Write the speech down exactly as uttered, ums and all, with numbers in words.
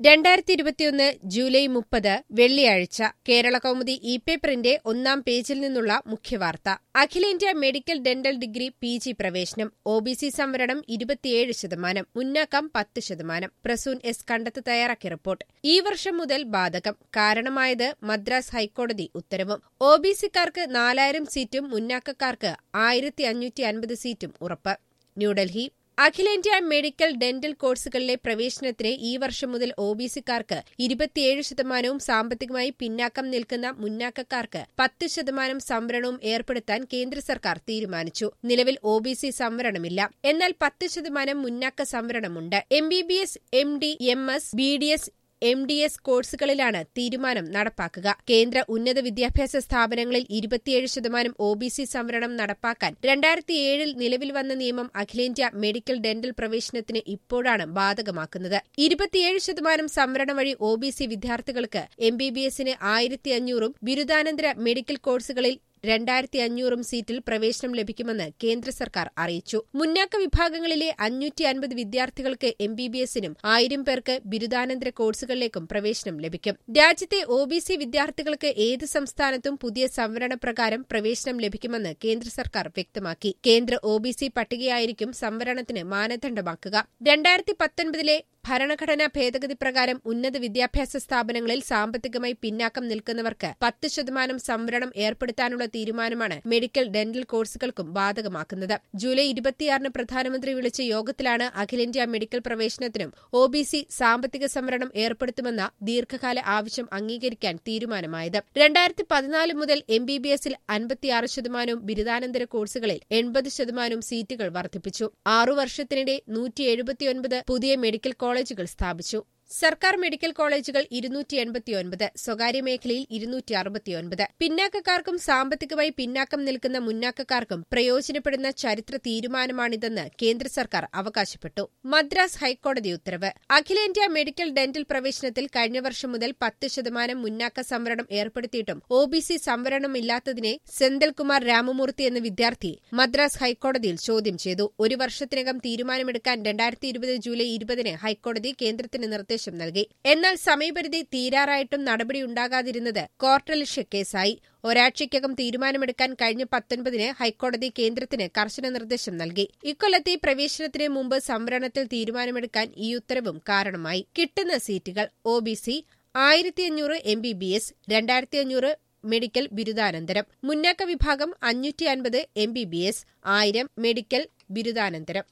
രണ്ടായിരത്തി ഇരുപത്തിയൊന്ന് ജൂലൈ മുപ്പത് വെള്ളിയാഴ്ച കേരളകൗമുദി ഇ പേപ്പറിന്റെ ഒന്നാം പേജിൽ നിന്നുള്ള മുഖ്യവാർത്ത. അഖിലേന്ത്യാ medical dental degree P G പ്രവേശനം ഒ ബി സി സംവരണം ഇരുപത്തിയേഴ് ശതമാനം, മുന്നാക്കം പത്ത് ശതമാനം. പ്രസൂൻ എസ് കണ്ടത്ത് തയ്യാറാക്കിയ റിപ്പോർട്ട്. ഈ വർഷം മുതൽ ബാധകം. കാരണമായത് മദ്രാസ് ഹൈക്കോടതി ഉത്തരവും. ഒ ബി സിക്കാർക്ക് നാലായിരം സീറ്റും മുന്നാക്കക്കാർക്ക് ആയിരത്തി അഞ്ഞൂറ്റി അൻപത് സീറ്റും ഉറപ്പ്. ന്യൂഡൽഹി. അഖിലേന്ത്യാ മെഡിക്കൽ ഡെന്റൽ കോഴ്സുകളിലെ പ്രവേശനത്തിന് ഈ വർഷം മുതൽ ഒ ബി സിക്കാർക്ക് ഇരുപത്തിയേഴ് ശതമാനവും സാമ്പത്തികമായി പിന്നാക്കം നിൽക്കുന്ന മുന്നാക്കക്കാർക്ക് പത്ത് ശതമാനം സംവരണവും ഏർപ്പെടുത്താൻ കേന്ദ്ര സർക്കാർ തീരുമാനിച്ചു. നിലവിൽ ഒ ബി സി സംവരണമില്ല. എന്നാൽ പത്ത് ശതമാനം മുന്നാക്ക സംവരണമുണ്ട്. M B B S, M D, M S, B D S, M D S കോഴ്സുകളിലാണ് തീരുമാനം നടപ്പാക്കുക. കേന്ദ്ര ഉന്നത വിദ്യാഭ്യാസ സ്ഥാപനങ്ങളിൽ ഇരുപത്തിയേഴ് ശതമാനം ഒ ബി സി സംവരണം നടപ്പാക്കാൻ രണ്ടായിരത്തി ഏഴിൽ നിലവിൽ വന്ന നിയമം അഖിലേന്ത്യാ മെഡിക്കൽ ഡെന്റൽ പ്രവേശനത്തിന് ഇപ്പോഴാണ് ബാധകമാക്കുന്നത്. ഇരുപത്തിയേഴ് ശതമാനം സംവരണം വഴി ഒ ബി സി വിദ്യാർത്ഥികൾക്ക് എം ബി ബി എസിന് ആയിരത്തി അഞ്ഞൂറും ബിരുദാനന്തര മെഡിക്കൽ കോഴ്സുകളിൽ രണ്ടായിരത്തി അഞ്ഞൂറും സീറ്റിൽ പ്രവേശനം ലഭിക്കുമെന്ന് കേന്ദ്ര സർക്കാർ അറിയിച്ചു. മുന്നാക്ക വിഭാഗങ്ങളിലെ അഞ്ഞൂറ്റി അൻപത് വിദ്യാർത്ഥികൾക്ക് എം ബി ബി എസിനും ആയിരം പേർക്ക് ബിരുദാനന്തര കോഴ്സുകളിലേക്കും പ്രവേശനം ലഭിക്കും. രാജ്യത്തെ ഒ ബി സി വിദ്യാർത്ഥികൾക്ക് ഏത് സംസ്ഥാനത്തും പുതിയ സംവരണ പ്രകാരം പ്രവേശനം ലഭിക്കുമെന്ന് കേന്ദ്ര സർക്കാർ വ്യക്തമാക്കി. കേന്ദ്ര ഒ ബി സി പട്ടികയായിരിക്കും സംവരണത്തിന് മാനദണ്ഡമാക്കുക. രണ്ടായിരത്തി പത്തൊൻപതിലെ ഭരണഘടനാ ഭേദഗതി പ്രകാരം ഉന്നത വിദ്യാഭ്യാസ സ്ഥാപനങ്ങളിൽ സാമ്പത്തികമായി പിന്നാക്കം നിൽക്കുന്നവർക്ക് പത്ത് ശതമാനം സംവരണം ഏർപ്പെടുത്താനുള്ള തീരുമാനമാണ് മെഡിക്കൽ ഡെന്റൽ കോഴ്സുകൾക്കും ബാധകമാക്കുന്നത്. ജൂലൈ ഇരുപത്തിയാറിന് പ്രധാനമന്ത്രി വിളിച്ച യോഗത്തിലാണ് അഖിലേന്ത്യാ മെഡിക്കൽ പ്രവേശനത്തിനും ഒ ബി സി സാമ്പത്തിക സംവരണം ഏർപ്പെടുത്തുമെന്ന ദീർഘകാല ആവശ്യം അംഗീകരിക്കാൻ തീരുമാനമായത്. രണ്ടായിരത്തി പതിനാല് മുതൽ എം ബി ബി എസിൽ അൻപത്തിയാറ് ശതമാനവും ബിരുദാനന്തര കോഴ്സുകളിൽ എൺപത് ശതമാനവും സീറ്റുകൾ വർദ്ധിപ്പിച്ചു. ആറു വർഷത്തിനിടെ നൂറ്റി എഴുപത്തിയൊൻപത് പുതിയ മെഡിക്കൽ കോളേജുകൾ സ്ഥാപിച്ചു. സർക്കാർ മെഡിക്കൽ കോളേജുകൾ ഇരുന്നൂറ്റി എൺപത്തിയൊൻപത്, സ്വകാര്യ മേഖലയിൽ ഇരുന്നൂറ്റി അറുപത്തിയൊൻപത്. പിന്നാക്കക്കാർക്കും സാമ്പത്തികമായി പിന്നാക്കം നിൽക്കുന്ന മുന്നാക്കക്കാർക്കും പ്രയോജനപ്പെടുന്ന ചരിത്ര തീരുമാനമാണിതെന്ന് കേന്ദ്ര സർക്കാർ അവകാശപ്പെട്ടു. മദ്രാസ് ഹൈക്കോടതി ഉത്തരവ്. അഖിലേന്ത്യാ മെഡിക്കൽ ഡെന്റൽ പ്രവേശനത്തിൽ കഴിഞ്ഞ വർഷം മുതൽ പത്ത് ശതമാനം മുന്നാക്ക സംവരണം ഏർപ്പെടുത്തിയിട്ടും ഒ ബി സി സംവരണമില്ലാത്തതിനെ സെന്തൽകുമാർ രാമമൂർത്തി എന്ന വിദ്യാർത്ഥി മദ്രാസ് ഹൈക്കോടതിയിൽ ചോദ്യം ചെയ്തു. ഒരു വർഷത്തിനകം തീരുമാനമെടുക്കാൻ രണ്ടായിരത്തി ഇരുപത് ജൂലൈ ഇരുപതിന് ഹൈക്കോടതി കേന്ദ്രത്തിന് നിർദ്ദേശം നൽകി. എന്നാൽ സമയപരിധി തീരാറായിട്ടും നടപടിയുണ്ടാകാതിരുന്നത് കോർട്ടലക്ഷ്യ കേസായി. ഒരാഴ്ചയ്ക്കകം തീരുമാനമെടുക്കാൻ കഴിഞ്ഞ പത്തൊൻപതിന് ഹൈക്കോടതി കേന്ദ്രത്തിന് കർശന നിർദ്ദേശം നൽകി. ഇക്കൊല്ലത്തെ പ്രവേശനത്തിന് മുമ്പ് സംവരണത്തിൽ തീരുമാനമെടുക്കാൻ ഈ ഉത്തരവും കാരണമായി. കിട്ടുന്ന സീറ്റുകൾ. ഒ ബി സി ആയിരത്തി അഞ്ഞൂറ് എം ബി ബി എസ്, രണ്ടായിരത്തി അഞ്ഞൂറ് മെഡിക്കൽ ബിരുദാനന്തരം. മുന്നാക്ക വിഭാഗം അഞ്ഞൂറ്റി അൻപത് എം ബി ബി എസ്, ആയിരം മെഡിക്കൽ ബിരുദാനന്തരം.